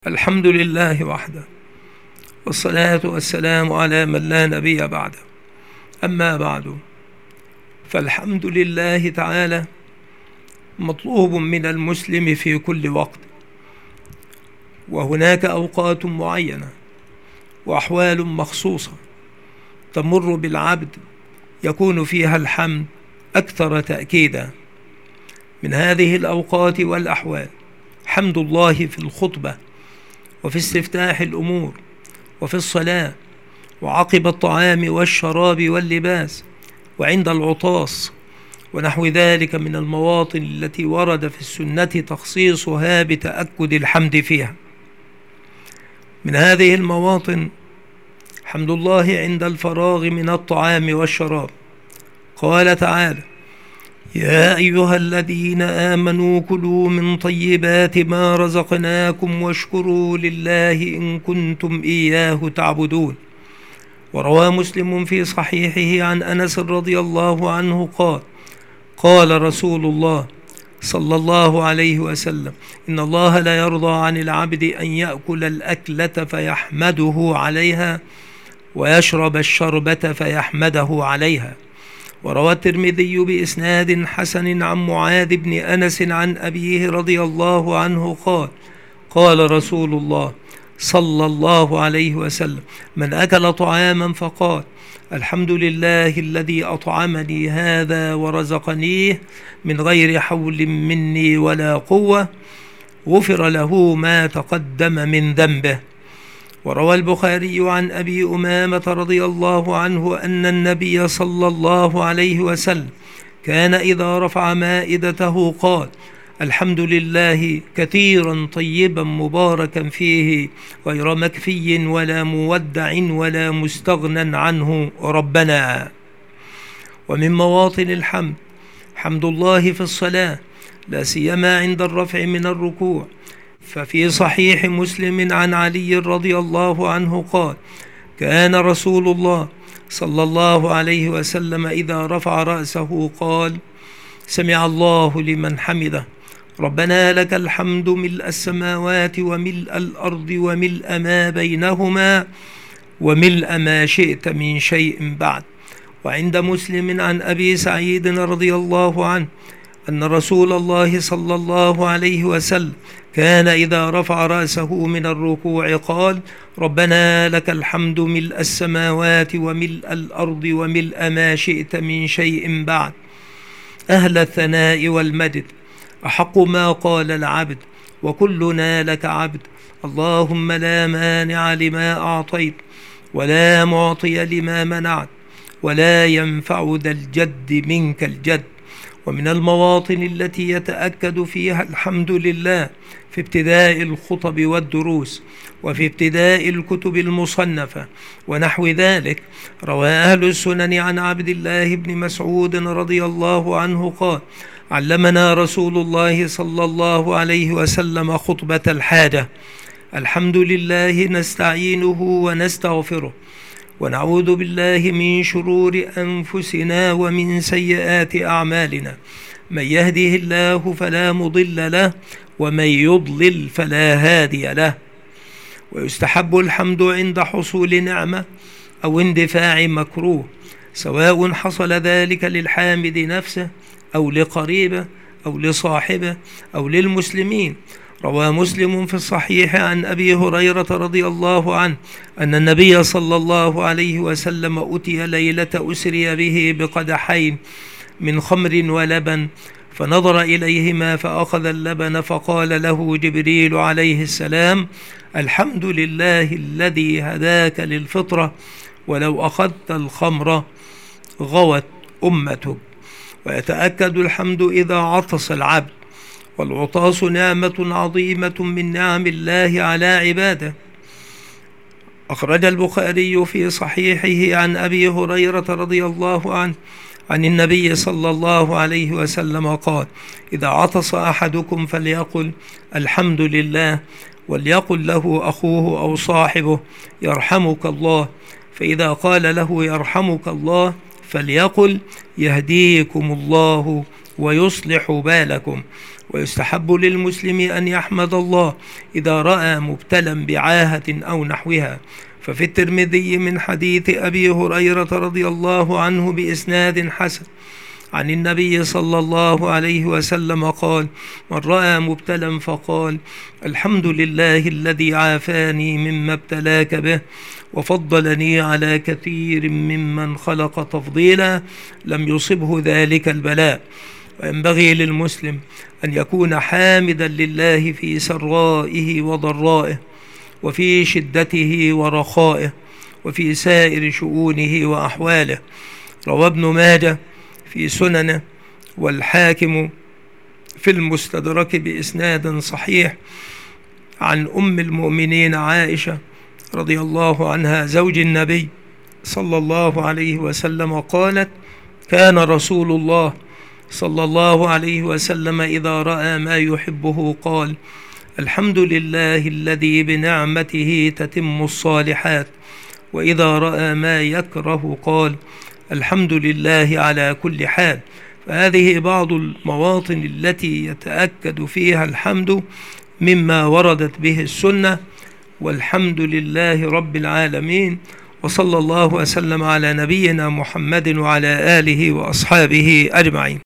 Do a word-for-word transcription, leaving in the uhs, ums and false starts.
الحمد لله وحده، والصلاة والسلام على من لا نبي بعده. أما بعد، فالحمد لله تعالى مطلوب من المسلم في كل وقت، وهناك أوقات معينة وأحوال مخصوصة تمر بالعبد يكون فيها الحمد أكثر تأكيدا. من هذه الأوقات والأحوال حمد الله في الخطبة، وفي استفتاح الأمور، وفي الصلاة، وعقب الطعام والشراب واللباس، وعند العطاس، ونحو ذلك من المواطن التي ورد في السنة تخصيصها بتأكد الحمد فيها. من هذه المواطن حمد الله عند الفراغ من الطعام والشراب. قال تعالى: يا أيها الذين آمنوا كلوا من طيبات ما رزقناكم واشكروا لله إن كنتم إياه تعبدون. وروى مسلم في صحيحه عن أنس رضي الله عنه قال: قال رسول الله صلى الله عليه وسلم: إن الله لا يرضى عن العبد أن يأكل الأكلة فيحمده عليها، ويشرب الشربة فيحمده عليها. وروى الترمذي بإسناد حسن عن معاذ بن أنس عن أبيه رضي الله عنه قال: قال رسول الله صلى الله عليه وسلم: من أكل طعاما فقال: الحمد لله الذي أطعمني هذا ورزقنيه من غير حول مني ولا قوة، غفر له ما تقدم من ذنبه. وروى البخاري عن أبي أمامة رضي الله عنه أن النبي صلى الله عليه وسلم كان إذا رفع مائدته قال: الحمد لله كثيرا طيبا مباركا فيه، غير مكفي ولا مودع ولا مستغنى عنه ربنا. ومن مواطن الحمد حمد الله في الصلاة، لا سيما عند الرفع من الركوع. ففي صحيح مسلم عن علي رضي الله عنه قال: كان رسول الله صلى الله عليه وسلم إذا رفع رأسه قال: سمع الله لمن حمده، ربنا لك الحمد ملء السماوات وملء الأرض وملء ما بينهما وملء ما شئت من شيء بعد. وعند مسلم عن أبي سعيد رضي الله عنه أن رسول الله صلى الله عليه وسلم كان إذا رفع رأسه من الركوع قال: ربنا لك الحمد ملء السماوات وملء الأرض وملء ما شئت من شيء بعد. أهل الثناء والمجد، أحق ما قال العبد وكلنا لك عبد، اللهم لا مانع لما أعطيت ولا معطي لما منعت ولا ينفع ذا الجد منك الجد. ومن المواطن التي يتأكد فيها الحمد لله في ابتداء الخطب والدروس، وفي ابتداء الكتب المصنفة ونحو ذلك. روى أهل السنن عن عبد الله بن مسعود رضي الله عنه قال: علمنا رسول الله صلى الله عليه وسلم خطبة الحاجة: الحمد لله نستعينه ونستغفره، ونعوذ بالله من شرور أنفسنا ومن سيئات أعمالنا، من يهده الله فلا مضل له ومن يضلل فلا هادي له. ويستحب الحمد عند حصول نعمة أو اندفاع مكروه، سواء حصل ذلك للحامد نفسه أو لقريبه أو لصاحبه أو للمسلمين. روى مسلم في الصحيح عن أبي هريرة رضي الله عنه أن النبي صلى الله عليه وسلم أتي ليلة أسري به بقدحين من خمر ولبن، فنظر إليهما فأخذ اللبن، فقال له جبريل عليه السلام: الحمد لله الذي هداك للفطرة، ولو أخذت الخمر غوت أمتك. ويتأكد الحمد إذا عطس العبد، والعطاس نعمة عظيمة من نعم الله على عباده. أخرج البخاري في صحيحه عن أبي هريرة رضي الله عنه عن النبي صلى الله عليه وسلم قال: إذا عطس أحدكم فليقل الحمد لله، وليقل له أخوه أو صاحبه يرحمك الله، فإذا قال له يرحمك الله فليقل يهديكم الله ويصلح بالكم. ويستحب للمسلم أن يحمد الله إذا رأى مبتلا بعاهة أو نحوها. ففي الترمذي من حديث أبي هريرة رضي الله عنه بإسناد حسن عن النبي صلى الله عليه وسلم قال: من رأى مبتلا فقال: الحمد لله الذي عافاني مما ابتلاك به وفضلني على كثير ممن خلق تفضيلا، لم يصبه ذلك البلاء. وينبغي للمسلم أن يكون حامدا لله في سرائه وضرائه، وفي شدته ورخائه، وفي سائر شؤونه وأحواله. روى ابن ماجه في سننه والحاكم في المستدرك بإسناد صحيح عن أم المؤمنين عائشة رضي الله عنها زوج النبي صلى الله عليه وسلم قالت: كان رسول الله صلى الله عليه وسلم إذا رأى ما يحبه قال: الحمد لله الذي بنعمته تتم الصالحات. وإذا رأى ما يكره قال: الحمد لله على كل حال. فهذه بعض المواطن التي يتأكد فيها الحمد مما وردت به السنة. والحمد لله رب العالمين، وصلى الله وسلم على نبينا محمد وعلى آله وأصحابه أجمعين.